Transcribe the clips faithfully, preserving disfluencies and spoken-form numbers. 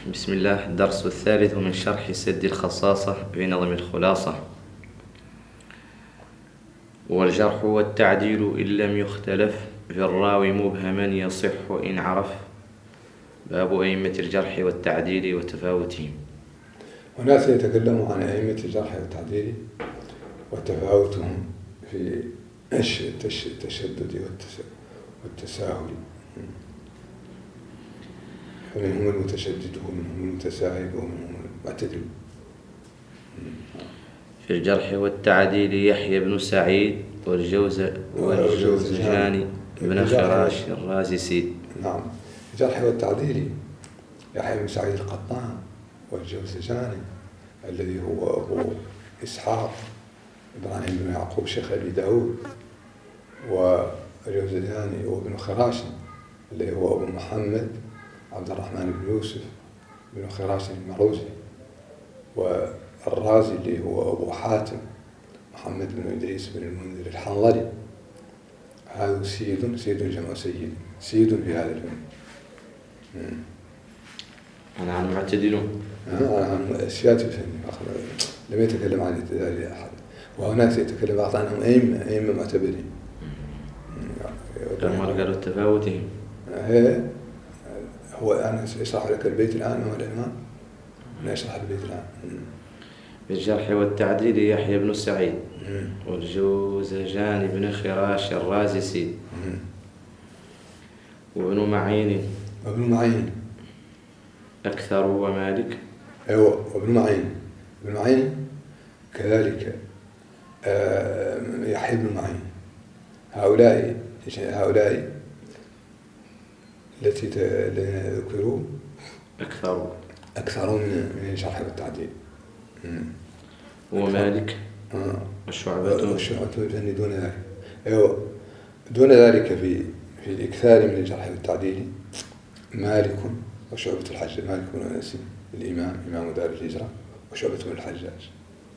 بسم الله. الدرس الثالث من شرح سد الخصاصة بنظم الخلاصة. والجرح والتعديل إن لم يختلف في الراوي مبهما يصح إن عرف. باب أئمة الجرح والتعديل وتفاوتهم. هنا سيتكلم عن أئمة الجرح والتعديل وتفاوتهم في التشدد والتساهل، فمنهم المتشدد ومنهم المتساهل ومنهم المعتدل. في الجرح والتعديل يحيى بن سعيد والجوز والجوزجاني بن خراش الرازي. نعم. الجرح والتعديل يحيى بن سعيد القطان والجوزجاني الذي هو أبو إسحاق إبراهيم بن يعقوب شيخ أبي داود، والجوزجاني وابن خراش الذي هو أبو محمد عبد الرحمن بن يوسف بن خراش المروزي، والرازي اللي هو أبو حاتم محمد بن إدريس بن المنذر الحنظلي. هذا سيد سيد جمع سيد سيد في هذا الفن. أنا عن معتدلون عن سياد الفن لم يتكلم عن الاعتدال أحد، وهناك سيتكلم بعض عنهم أئمة أئمة معتبرين. لما قالوا تفاوتهم هو أنا سأشرح لك البيت الآن وهو الإمام أنا أشرح البيت الآن. بالجرح والتعديل يحيى بن سعيد والجوزجاني بن خراش الرازي وابن معين وابن معين أكثر ومالك. أيوة وابن معين ابن معين كذلك يحيى بن معين. هؤلاء هؤلاء التي ذكروا أكثر أكثر من من الجرح والتعديل. ومالك آه. والشعبة والشعبة الفن دون ذلك. أيوة دون ذلك في في الإكثار من الجرح والتعديل مالك وشعبة الحجاج، مالك بن أنس الإمام إمام دار الهجرة، وشعبة بن الحجاج.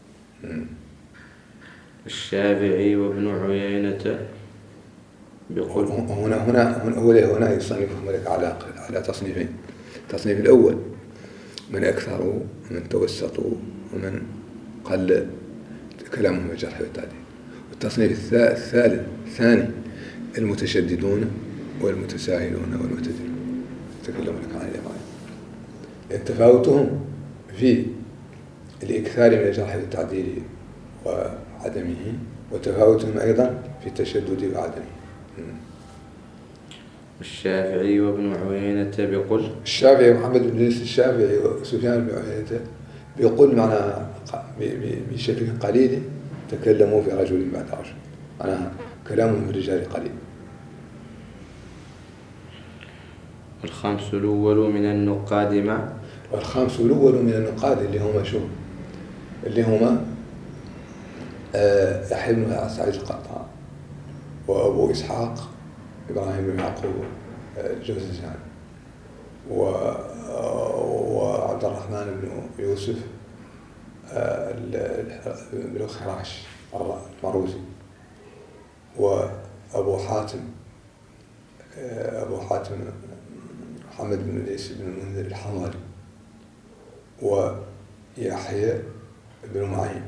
الشافعي وابن عيينة بقول. هنا هنا هنا هنا يصنفهم لك على على تصنيفين. التصنيف الأول من أكثروا ومن توسطوا ومن قل كلامهم الجرح والتعديل. والتصنيف الثالث الثاني المتشددون والمتساهلون والمعتدلون. تكلم لك عن الإمام. تفاوتهم في الإكثار من الجرح والتعديل وعدمه، وتفاوتهم أيضا في التشدد وعدمه. الشافعي وابن عيينة بقل. الشافعي محمد بن إدريس الشافعي وسفيان بن عيينة بقل معنى بشكل قليل تكلموا في رجل بعد رجل، معناها كلامهم في الرجال قليل. الخامس الأول من النقاد مع. والخامس الأول من النقاد اللي هم شو اللي هم يحيى بن سعيد القطان وأبو إسحاق إبراهيم بن يعقوب الجوزجاني وعبد الرحمن بن يوسف بن خراش المروزي، وأبو حاتم أبو حاتم محمد بن إدريس بن المنذر الحنظلي، ويحيى بن معين.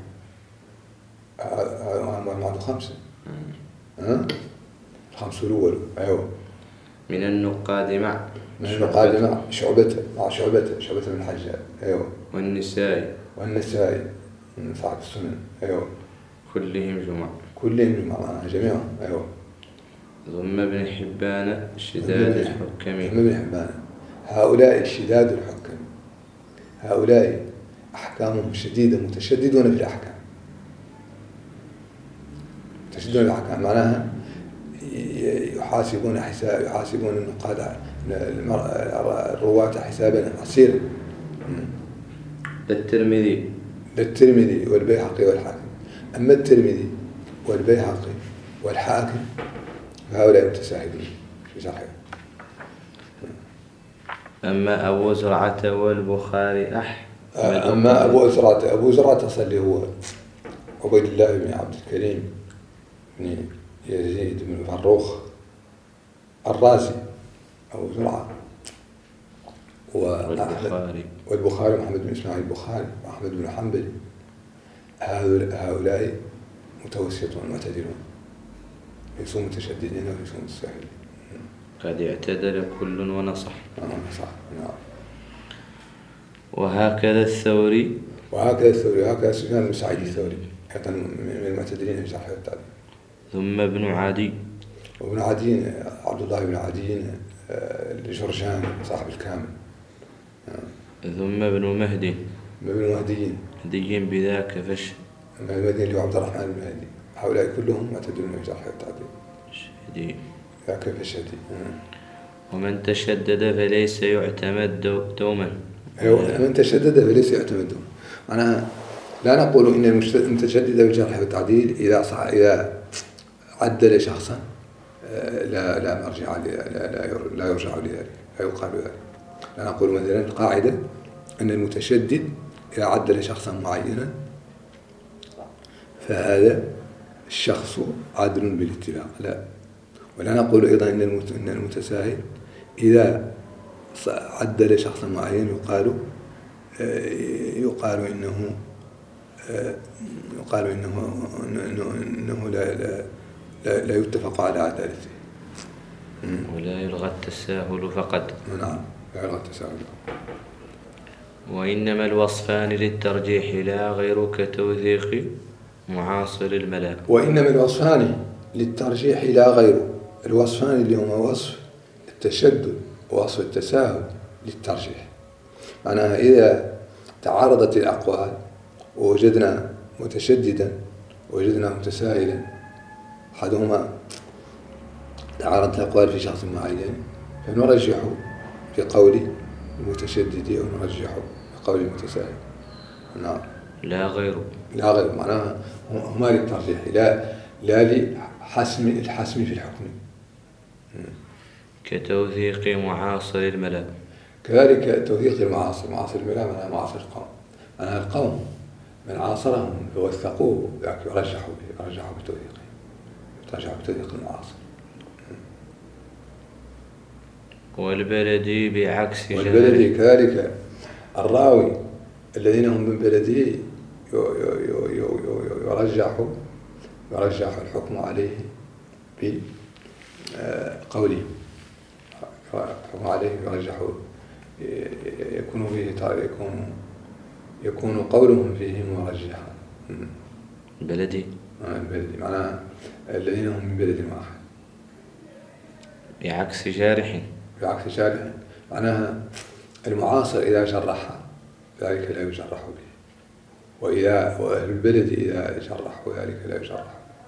هذا خمسة. ها الخمس الأول. أيوة من النقاد مع. من النقاد مع شعبة مع شعبة شعبة بن الحجاج. أيوة والنسائي والنسائي من صاحب السنن. أيوة كلهم جمع كلهم جمع جميعا. أيوة ثم ابن حبان شداد الحكم. ثم ابن حبان. هؤلاء شداد الحكم، هؤلاء أحكامهم شديدة متشددون في الأحكام. متشددون في الأحكام معناها يحاسبون حساب يحاسبون النقاد الرواة حسابا عسيرا. للترمذي للترمذي والبيهقي والحاكم. أما الترمذي والبيهقي والحاكم فهؤلاء متساهلون في جرحهم. أما أبو زرعة والبخاري أح أما أبو زرعة أبو زرعة صلي هو عبيد الله بن عبد الكريم بن يزيد بن فروخ الرازي. أبو زرعة والبخاري والبخاري محمد بن إسماعيل البخاري وأحمد بن حنبل، هؤلاء متوسطون معتدلون، ليسوا متشددين وليسوا متساهلين. قد اعتدل كل ونصح. آه صح. نعم. وهكذا الثوري وهكذا الثوري وهكذا سفيان بن سعيد الثوري أيضا من المعتدلين في الجرح والتعديل. ثم ابن عدي. وابن عدي عبد الله بن عدي الجرجاني صاحب الكامل. ثم ابن مهدي. ابن مهديين. مهديين بذاك فش. المهدي اللي هو عبد الرحمن بن مهدي، هؤلاء كلهم معتدلون في الجرح والتعديل. شهدي. ذاك فشهدي. ومن تشدد فليس يعتمد دوما. أيوة، من تشدد فليس يعتمد دوما. أنا لا نقول إن المتشدد في الجرح والتعديل إذا صح إذا عدل شخصا لا لا مرجع لا لا لا يرجع لذلك، لا يقال ذلك. لا نقول مثلا القاعدة أن المتشدد إذا عدل شخصا معينا فهذا الشخص عادل بالاتفاق، لا. ولا نقول أيضا إن المتساهل إذا عدل شخصا معين يقال يقال إنه يقال إنه إنه, إنه لا, لا لا لا يتفق على عدالته. ولا يلغى التساهل فقط. نعم، لا يلغى التساهل. وإنما الوصفان للترجيح لا غير كتوثيق معاصر الملا. وإنما الوصفان للترجيح لا غير، الوصفان اللي هما وصف التشدد ووصف التساهل للترجيح. معناها إذا تعارضت الأقوال ووجدنا متشددا ووجدنا متساهلا، أحدهما تعارضت الأقوال في شخص معين فنرجح في قول المتشدد ونرجح في قول المتساهل. نعم. لا غير. لا غير معناها هما للترجيح لا لا لحسم الحسم في الحكم. كتوثيق معاصر الملا. كذلك توثيق المعاصر. معاصر الملا معناها معاصر القوم، معناها القوم من عاصرهم ووثقوه ذاك يرجحوا به يرجحوا بتوثيقه يرجحوا بتوثيق المعاصر. والبلدي بعكس والبلدي كذلك الراوي الذين هم من بلده يرجح يرجح الحكم عليه بقوله، الحكم عليه يرجح يكون فيه يكون يكون قولهم فيه مرجحا. بلدي. البلدي معناها الذين هم من بلد واحد. بعكس جارح. بعكس جارح معناها المعاصر إذا جرح ذلك لا يجرح به، وإذا وأهل البلد إذا جرحوا ذلك لا يجرح.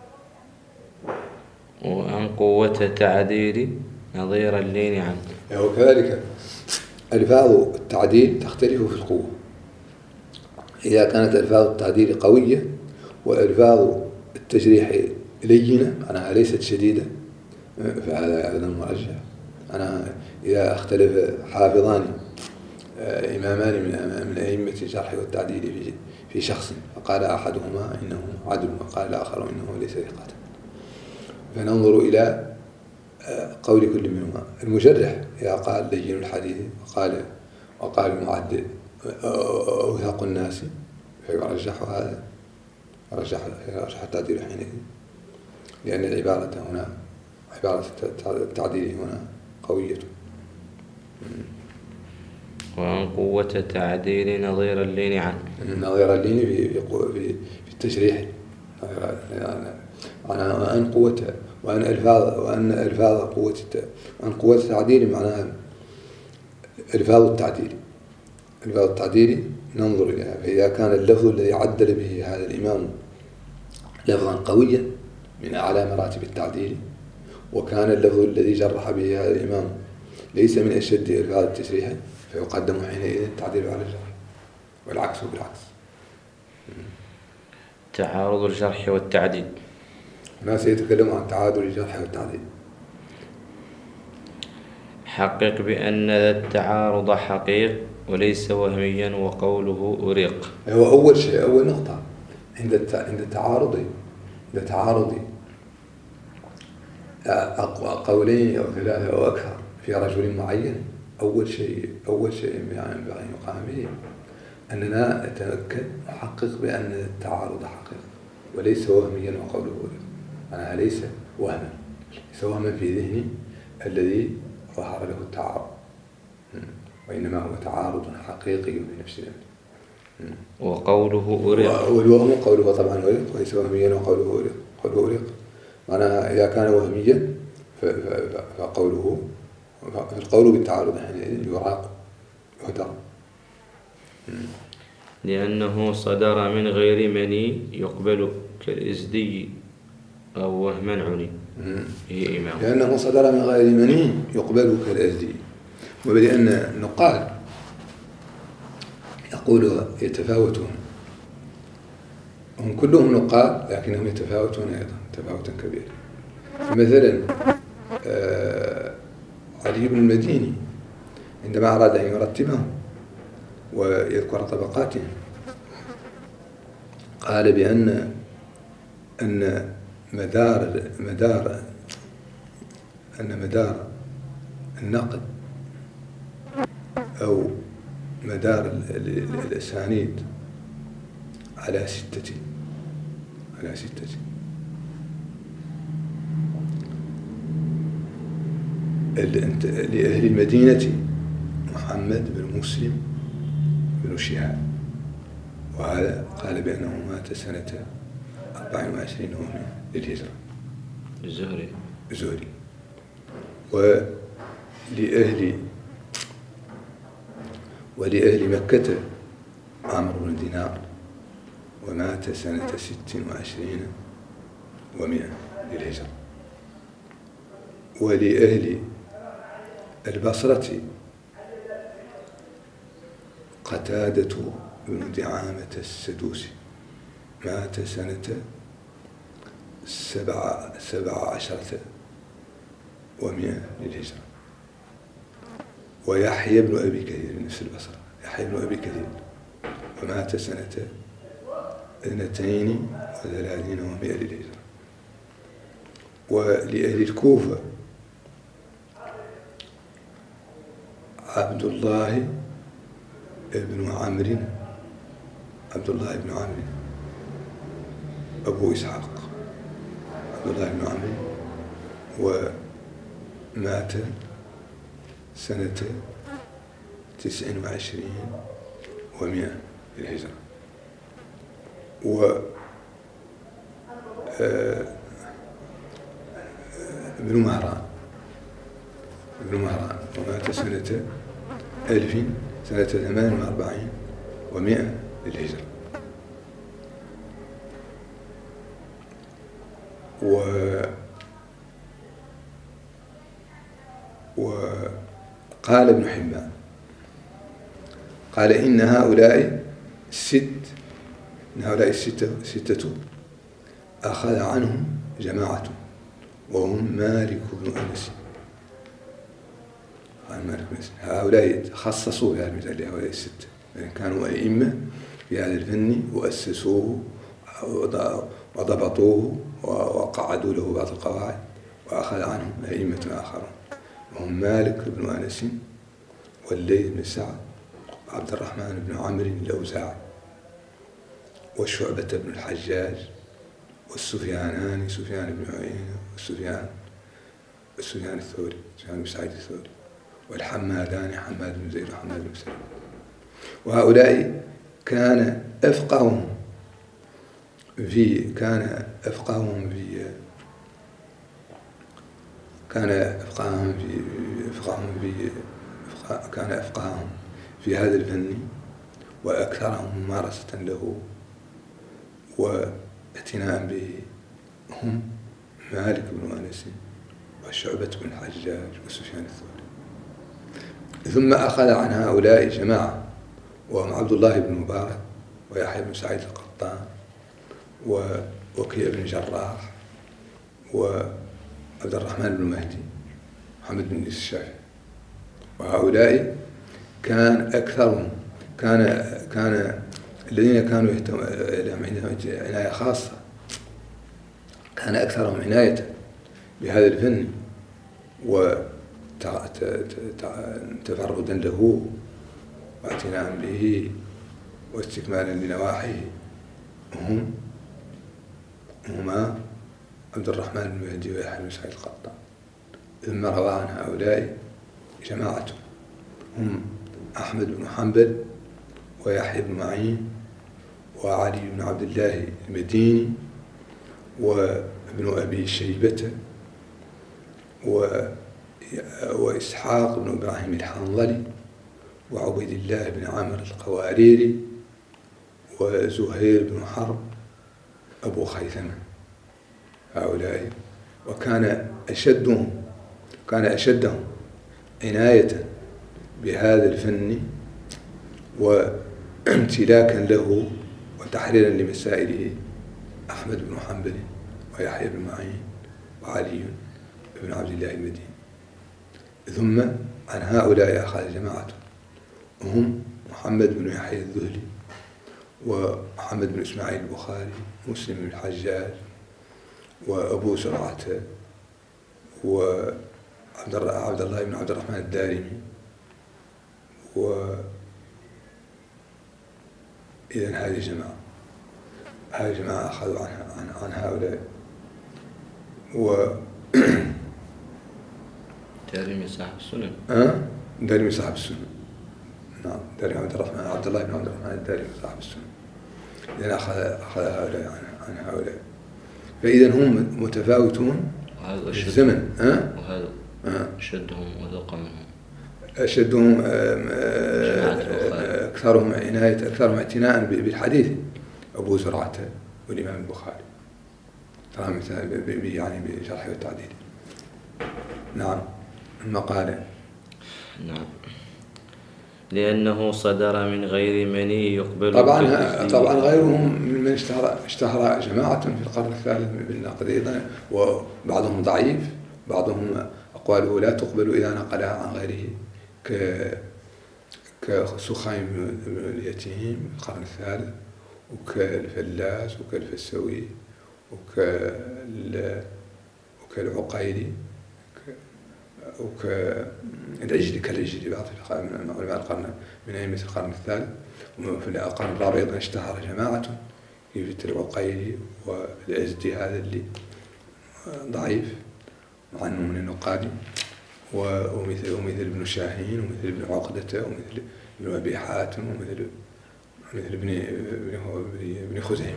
وأن قوة تعديل نظير اللين عنه. وكذلك ألفاظ التعديل تختلف في القوة. إذا كانت ألفاظ التعديل قوية وألفاظ التجريح لينة معناها ليست شديدة فهذا أيضا مرجح. أنا إذا اختلف حافظان إمامان من من أئمة الجرح والتعديل في في شخص فقال أحدهما إنه عدل وقال الآخر إنه ليس ثقة، فننظر إلى قول كل منهما. المجرح إذا قال لين الحديث وقال وقال المعدل أوثق الناس فيرجح هذا يرجح التعديل حينئذ، لأن العبارة هنا عبارة التعديل هنا قوية. وعن قوة تعديل نظير اللين عنه. نظير اللين في في التشريح. معناها وأن قوة وأن ألفاظ وأن ألفاظ قوة وأن قوة التعديل معناها ألفاظ التعديل. ألفاظ التعديل ننظر إليها، فإذا كان اللفظ الذي عدل به هذا الإمام لفظا قويا من أعلى مراتب التعديل، وكان اللفظ الذي جرح به هذا الإمام ليس من أشد ألفاظ التشريح فيقدم حينئذ التعديل على الجرح، والعكس بالعكس. تعارض الجرح والتعديل. الناس يتكلمون عن تعارض الجرح والتعديل. حقق بأن التعارض حقيق وليس وهميا وقوله أريق. هو أول شيء أول نقطة عند عند التعارض عند تعارض قولين أو ثلاثة أو أكثر في رجل معين أول شيء أول شيء يعني ينبغي أن يقام به أننا نتأكد نحقق بأن التعارض حقيقي وليس وهميا وقوله أنا ليس وهما ليس وهما في ذهني الذي ظهر له التعارض، وإنما هو تعارض حقيقي في نفس الأمر. وقوله أرق، والوهم قوله طبعا أرق وليس وهميا وقوله أرق. قوله أرق معناها إذا كان وهميا فقوله القول بالتعارض حينئذ يراق يهدر، لأنه صدر من غير مني يقبل كالإزدي أو وهما عني به إمام. لأنه صدر من غير مني يقبل كالإزدي، وبلأن النقاد يقول يتفاوتون، هم كلهم نقاد لكنهم يتفاوتون أيضا تفاوتا كبيرا. مثلا آه علي بن المديني عندما أراد أن يرتبهم ويذكر طبقاتهم قال بأن أن مدار مدار أن مدار النقد أو مدار الأسانيد على ستة على ستة لأهل المدينة محمد بن مسلم بن شهاب، وهذا قال بأنه مات سنة أربع وعشرين ومئة للهجرة الزهري الزهري. ولأهل ولأهل مكة عمرو بن دينار ومات سنة ست وعشرين ومئة للهجرة. ولأهل البصرة قتادة بن دعامة السدوسي مات سنة سبع سبع عشرة ومئة للهجرة. ويحيى بن أبي كثير نفس البصرة يحيى بن أبي كثير ومات سنة اثنتين وثلاثين ومئة للهجرة. ولأهل الكوفة عبد الله بن عمرو عبد الله بن عمرو أبو إسحاق عبد الله بن عمرو ومات سنة تسع وعشرين ومئة للهجرة. و ابن مهران ابن مهران ومات سنة ألف سنة ثمان وأربعين ومئة للهجرة. و وقال ابن حبان قال إن هؤلاء الست إن هؤلاء الستة ستة أخذ عنهم جماعة وهم مالك بن أنس. مالك بن أنس هؤلاء خصصوا في هذا المثال لهؤلاء الستة، يعني كانوا أئمة في هذا الفن وأسسوه وضبطوه وقعدوا له بعض القواعد وأخذ عنهم أئمة آخرون وهم مالك بن أنس والليث بن سعد وعبد الرحمن بن عمرو الأوزاعي وشعبة بن الحجاج والسفيانان سفيان بن عيينة والسفيان السفيان الثوري سفيان بن سعيد الثوري والحمادان حماد بن زيد وحماد بن سلمة. وهؤلاء كان أفقههم في كان أفقههم في كان أفقههم في أفقههم في كان أفقههم في هذا الفن وأكثرهم ممارسة له واعتناء به هم مالك بن أنس وشعبة بن الحجاج وسفيان الثوري. ثم أخذ عن هؤلاء جماعة وهم عبد الله بن مبارك ويحيى بن سعيد القطان ووكيع بن جراح وعبد الرحمن بن مهدي محمد بن إدريس الشافعي. وهؤلاء كان أكثرهم كان كان الذين كانوا لهم عناية خاصة كان أكثرهم عناية بهذا الفن تفردا له واعتناء به واستكمالا لنواحيه هم هما عبد الرحمن بن مهدي ويحيى بن سعيد القطان. ثم روى عن هؤلاء جماعة هم أحمد بن حنبل ويحيى بن معين وعلي بن عبد الله المديني وابن أبي شيبة وإسحاق بن إبراهيم الحنظلي وعبيد الله بن عمرو القواريري وزهير بن حرب أبو خيثمة. هؤلاء وكان أشدهم كان أشدهم عناية بهذا الفن وامتلاكا له وتحريرا لمسائله أحمد بن حنبل ويحيى بن معين وعلي بن عبد الله المديني. ثم عن هؤلاء أخذ جماعة وهم محمد بن يحيى الذهلي ومحمد بن إسماعيل البخاري مسلم بن الحجاج وأبو زرعة وعبد الله بن عبد الرحمن الدارمي. و إذن هذه جماعة هذه جماعة أخذوا عن, عن, عن هؤلاء. و دارمي صاحب السنن. أه؟ دارمي صاحب السنن. نعم دارمي عبد الرحمن عبد الله بن عبد الرحمن الدارمي صاحب السنن. إذن أخذ أخذ هؤلاء عن, عن هؤلاء. فإذا هم متفاوتون في الزمن. أه؟ وهذا أه؟ أشدهم وذوق منهم أشدهم أكثرهم عناية أكثرهم اعتناء بالحديث أبو زرعة والإمام البخاري يعني بجرح والتعديل. نعم المقالة. نعم لأنه صدر من غير مني يقبل. طبعا طبعا غيرهم من اشتهر اشتهر جماعة في القرن الثالث بالنقد أيضا وبعضهم ضعيف بعضهم أقواله لا تقبل إذا نقلها عن غيره ك كسخيم بن اليتيم في القرن الثالث وكالفلاس وكالفسوي وكال وكالعقيلي وكالعجلي كالعجلي بعض علماء القرن من أئمة القرن الثالث. وفي القرن الرابع أيضا اشتهر جماعة مثل العقيلي والأزدي هذا اللي ضعيف مع أنه من النقاد ومثل ومثل ابن شاهين ومثل ابن عقدة ومثل ابن أبي حاتم ومثل مثل ابن ابن خزيمة.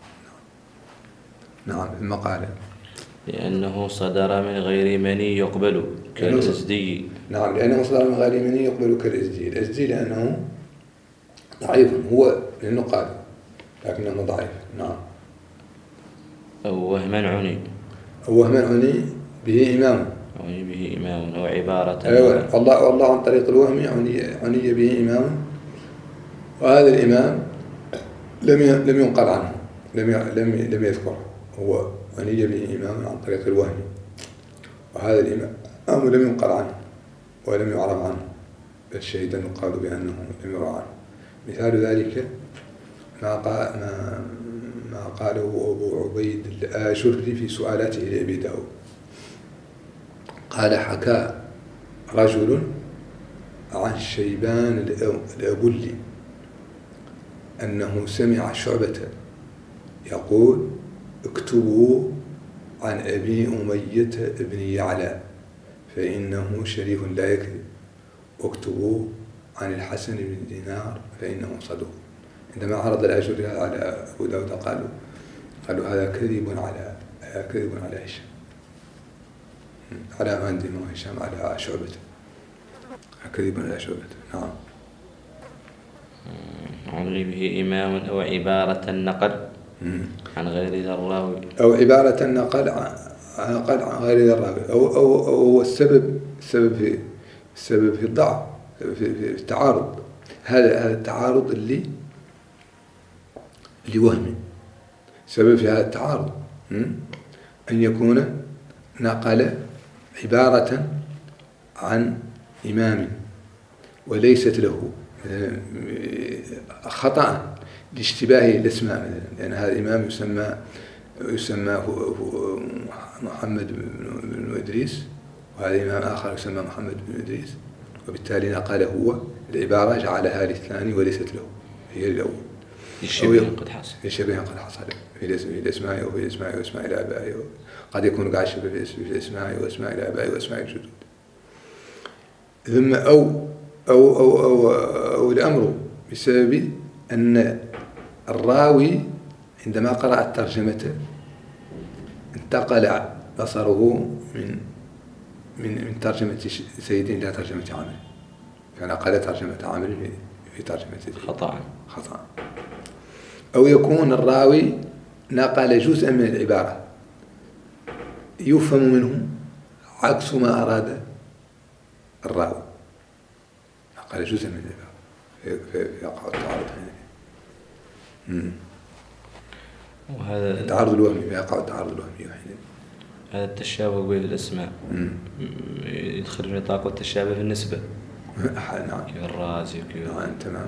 نعم المقالة. لأنه صدر من غير مني يقبل كالأزدي. نعم لأنه صدر من غير مني يقبل كالأزدي. الأزدي لأنه ضعيف هو من النقاد لكنه ضعيف. نعم. أو وهما عني. أو وهما عني به إمام. عني به إمام أو عبارة. أيوة والله والله عن طريق الوهم عني عني به إمام وهذا الإمام لم لم ينقل عنه لم لم لم يذكره هو عني به إمام عن طريق الوهم وهذا الإمام لم ينقل عنه ولم يعرف عنه بل شهد النقاد بأنه لم يروى عنه. مثال ذلك ما قال ما ما قاله أبو عبيد الآجري في سؤالاته لأبي داود. قال حكى رجل عن شيبان الأبلي أنه سمع شعبة يقول اكتبوا عن أبي أمية بن يعلى فإنه شريف لا يكذب واكتبوا عن الحسن بن دينار فإنه صدوق. عندما عرض الآجري على أبو داود قالوا قالوا هذا كذب على كذب على هشام على من دينه هشام على شعبة كذب على شعبة. نعم. عن به إمام أو عبارة النقل عن غير ذا الراوي أو عبارة النقل عن نقل عن غير ذا الراوي أو أو أو السبب السبب في السبب في الضعف في, في التعارض. هذا هذا التعارض اللي لوهم سبب في هذا التعارض أن يكون نقل عبارة عن إمام وليست له خطأ لاشتباه الاسماء مثلا لأن هذا الإمام يسمى يسمى محمد بن إدريس وهذا إمام آخر يسمى محمد بن إدريس، وبالتالي نقل هو العبارة جعلها للثاني وليست له، هي الأول. للشبه قد حصل. للشبه قد حصل في الأسماء وفي الأسماء وأسماء الآباء، قد يكون قاعد شبه في الأسماء وأسماء الآباء وأسماء الجدود. ثم أو أو أو أو, أو الأمر بسبب أن الراوي عندما قرأ الترجمة انتقل بصره من من من ترجمة سيد إلى ترجمة عامر، فنقل ترجمة عامر في ترجمة سيد خطأ خطأ. أو يكون الراوي نقل جزءا من العبارة يفهم منه عكس ما أراد الراوي، نقل جزء من العبارة فيقع التعارض هنا. وهذا التعارض الوهمي، فيقع التعارض الوهمي حينئذ. هذا التشابه بين الأسماء يدخل في نطاق التشابه في النسبة. نعم. كيف الرازي وكيف. نعم تمام.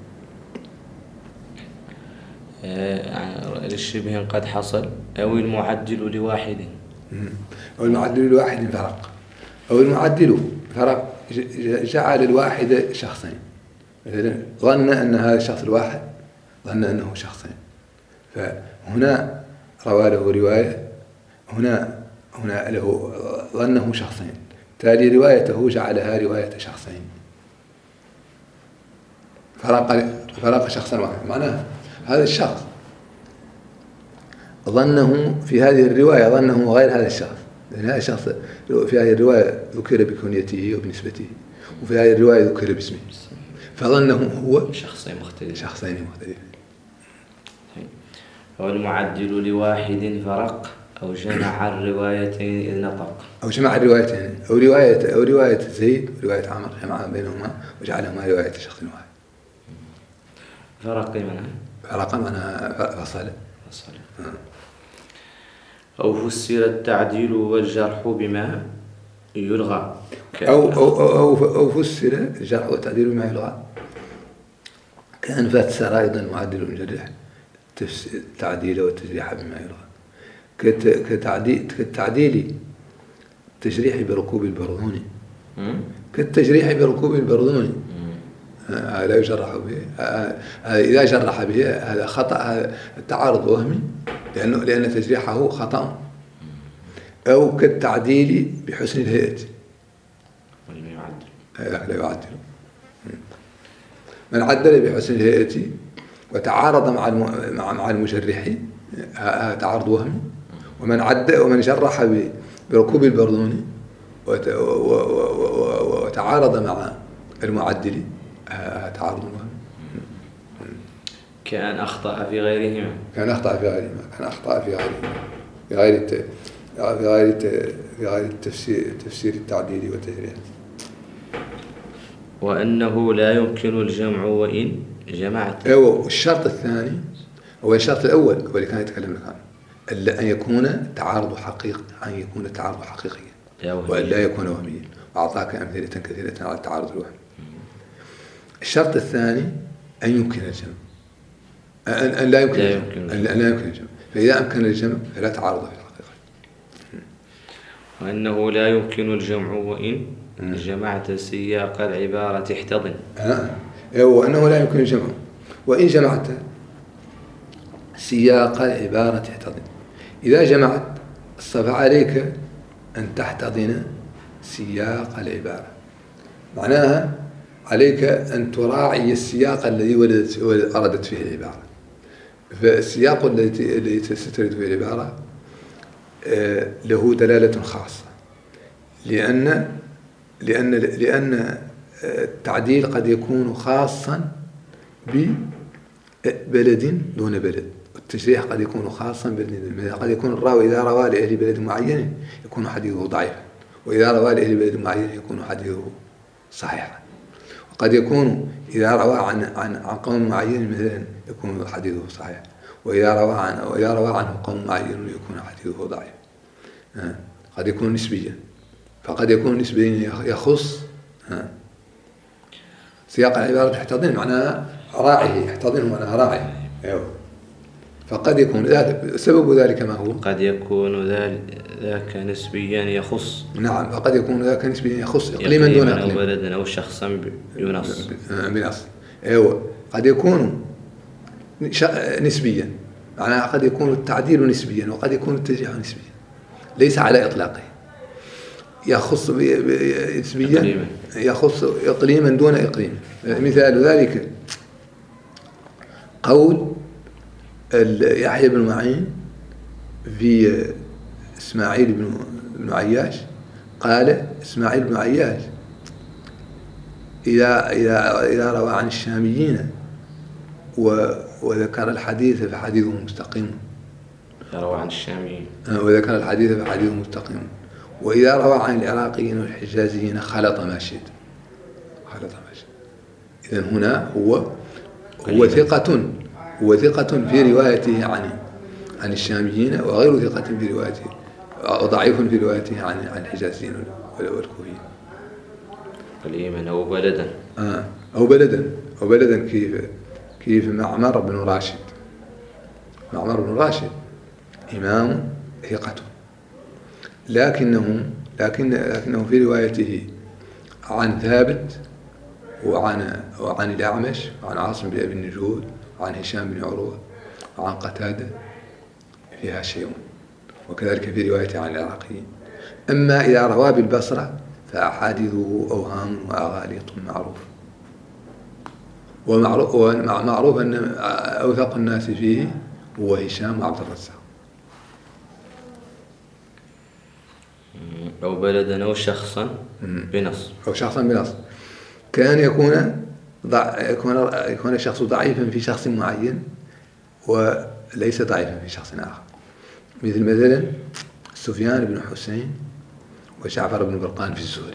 آه للشبه قد حصل، أو المعدل لواحد. أو المعدل لواحد فرق، أو المعدل فرق جعل الواحد شخصين، مثلا ظن أن هذا الشخص الواحد ظن أنه شخصين، فهنا روى له رواية، هنا هنا له ظنه شخصين، تالي روايته جعلها رواية شخصين، فرق فرق شخصا واحد. معناه هذا الشخص ظنه في هذه الرواية ظنه غير هذا الشخص، لأن هذا الشخص في هذه الرواية ذكر بكنيته وبنسبته، وفي هذه الرواية ذكر باسمه، فظنه هو شخصين مختلفين شخصين مختلفين. أو المعدل لواحد فرق، أو جمع الروايتين إذ نطق. أو جمع الروايتين، أو رواية أو رواية زيد ورواية عمر جمع بينهما وجعلهما رواية شخص واحد. فرق منها فرق منها فصل فصل. أو فسر التعديل والجرح بما يلغى، أو أو أو أو فسر الجرح والتعديل بما يلغى، كان فسر أيضا المعدل والمجرح التعديل والتجريح بما يلغى، كتعديل كالتعديل التجريح بركوب البرذوني، كالتجريح بركوب البرذوني هذا لا يجرح به، إذا جرح به هذا خطأ، هذا التعارض وهمي لأنه لأن تجريحه خطأ. أو كالتعديل بحسن الهيئة لا يعدل، من عدل بحسن الهيئة وتعارض مع مع مع المجرح هذا تعارض وهمي، ومن عدل ومن جرح بركوب البرذوني وتعارض مع المعدل تعارض وهمي. كان أخطأ في غيرهما كان أخطأ في غيرهما كان أخطأ في غيرهما في غير الت... في غير الت... في غير التفسير تفسير التعديل والتجريح. وأنه لا يمكن الجمع وإن جمعت. أيوة. الشرط الثاني هو الشرط الأول هو اللي كان يتكلم لك عنه، ألا أن يكون التعارض حقيقي، أن يكون التعارض حقيقيا وأن لا يكون وهميا، وأعطاك أمثلة كثيرة على التعارض الوهمي. الشرط الثاني أن يمكن الجمع، أن, أن لا يمكن لا الجمع. أن لا يمكن الجمع، فإذا أمكن الجمع فلا تعارض في الحقيقة. وأنه لا يمكن الجمع وإن جمعت سياق العبارة احتضن. آه. وأنه لا يمكن الجمع وإن جمعت سياق العبارة احتضن. إذا جمعت فعليك أن تحتضن سياق العبارة، معناها عليك أن تراعي السياق الذي وردت فيه العبارة. فالسياق الذي سترد فيه العبارة له دلالة خاصة، لأن لأن لأن التعديل قد يكون خاصا ببلد دون بلد، والتجريح قد يكون خاصا ببلد. قد يكون الراوي إذا روى لأهل بلد معين يكون حديثه ضعيفا، وإذا روى لأهل بلد معين يكون حديثه صحيحا. وقد يكون إذا روى عن عن عن قوم معين مثلا يكون حديثه صحيح، وإذا روى عن وإذا روى عنه قوم معين يكون حديثه ضعيف. قد يكون نسبيا، فقد يكون نسبيا يخص سياق العبارة احتضن، معناها راعيه، احتضن معناها راعي. أيوه. فقد يكون ذلك سبب ذلك ما هو؟ قد يكون ذاك نسبيا يخص. نعم، فقد يكون ذاك نسبيا يخص إقليما دون إقليم أو بلدا أو شخصا بنص. بنص. أيوة، قد يكون نسبيا، معناها قد يكون التعديل نسبيا وقد يكون الترجيح نسبيا، ليس على إطلاقه. يخص نسبيا يخص إقليما دون إقليم. مثال ذلك قول يحيى بن معين في إسماعيل بن عياش، قال إسماعيل بن عياش إذا إذا إذا روى عن الشاميين وذكر الحديث فحديثه مستقيم. روى عن الشاميين وذكر الحديث فحديثه مستقيم. وإذا روى عن العراقيين والحجازيين خلط ما شئت، خلط ما شئت. إذن هنا هو هو ثقة هو ثقة في روايته عن عن الشاميين، وغير ثقة في روايته، وضعيف في روايته عن عن الحجازيين والكوفيين. قليما أو بلدا آه أو بلدا أو بلدا كيف كيف معمر بن راشد. معمر بن راشد إمام ثقة، لكنه لكن لكنه في روايته عن ثابت وعن وعن الأعمش وعن عاصم بن أبي النجود وعن هشام بن عروة وعن قتادة فيها شيء، وكذلك في روايته عن العراقيين. أما إذا روى بالبصرة فأحاديثه أوهام وأغاليط معروف، ومعروف ومعروف أن أوثق الناس فيه هو هشام وعبد الرزاق. أو بلدا أو شخصا بنص أو شخصا بنص. كان يكون ضع... يكون يكون الشخص ضعيفا في شخص معين وليس ضعيفا في شخص آخر، مثل مثلا سفيان بن حسين وجعفر بن برقان في الزهري.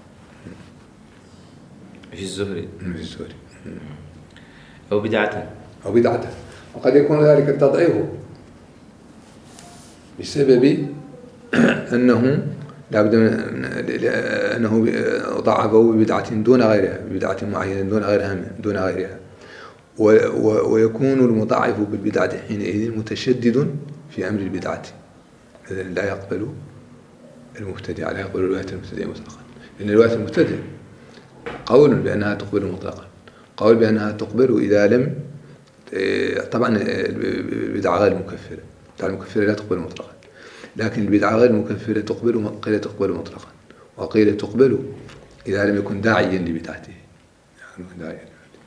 في الزهري في الزهري أو بدعة أو بدعة. وقد يكون ذلك التضعيف بسبب أنه لابد من أنه ضعفه ببدعة دون غيرها، ببدعة معينة دون غيرها دون غيرها ويكون المضاعف بالبدعة حينئذ متشدد في أمر البدعة، لا يقبل المبتدع لا يقبل الرواية المبتدع مطلقا، لأن الرواية المبتدع قول بأنها تقبل مطلقا، قول بأنها تقبل إذا لم، طبعا البدعة غير المكفرة، البدعة المكفرة لا تقبل مطلقا، لكن البدعة غير المكفرة تقبل، قيل تقبل مطلقا وقيل تقبل إذا لم يكن داعيا لبدعته، يعني داعيا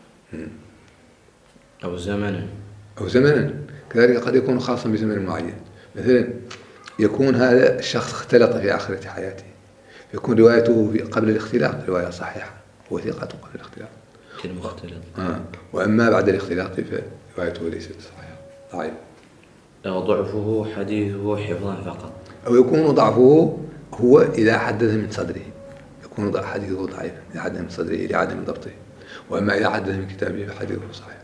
أو زمنا أو زمنا. كذلك قد يكون خاصا بزمن معين، مثلا يكون هذا الشخص اختلط في آخرة حياته، يكون روايته في قبل الاختلاط رواية صحيحة وثقة قبل الاختلاط، المختلط آه. وأما بعد الاختلاط فروايته ليست صحيحة ضعيفة. أو ضعفه حديثه حفظا فقط، أو يكون ضعفه هو إذا حدث من صدره، يكون حديثه ضعيفا إذا حدث من صدره لعدم ضبطه، وأما إذا حدث من كتابه فحديثه صحيح.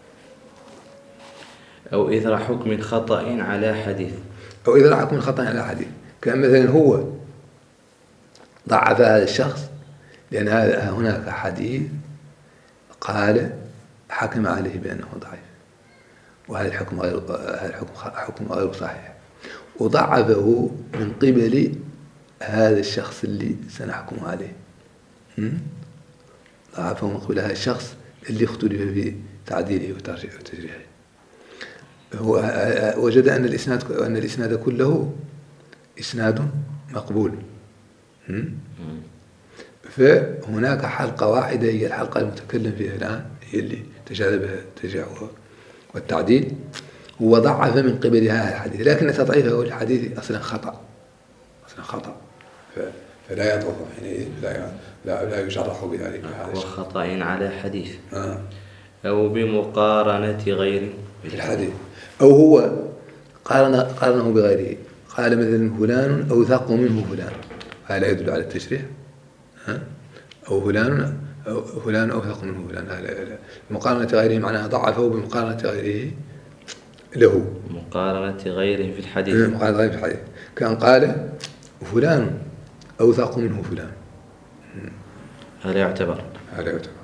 أو إثر حكم خطأ على حديث، أو إثر حكم خطأ على حديث، كان مثلا هو ضعف هذا الشخص لأن هذا هناك حديث قال حكم عليه بأنه ضعيف، وهذا الحكم غير هذا الحكم حكم غير صحيح، وضعفه من قبل هذا الشخص اللي سنحكم عليه، ضعفه من قبل هذا الشخص اللي اختلف في تعديله وتجريحه. هو وجد أن الإسناد أن الإسناد كله إسناد مقبول، فهناك حلقة واحدة هي الحلقة المتكلم فيها الآن، هي اللي تجاذبها التجريح والتعديل، هو ضعف من قبل هذا الحديث، لكن تضعيفه الحديث أصلا خطأ، أصلا خطأ، فلا يضعف حينئذ، لا لا لا يجرح بذلك. وخطأ على حديث آه. أو بمقارنة غيره بالحديث، أو هو قارن قارنه بغيره، قال مثلا فلان أوثق منه فلان، هذا يدل على التشريح، ها؟ أو فلان أو فلان أوثق منه فلان، هذا مقارنة غيره معناها ضعفه بمقارنة غيره له، مقارنة غيره في الحديث، مقارنة غيره في الحديث، كان قال فلان أوثق منه فلان، هذا يعتبر هذا يعتبر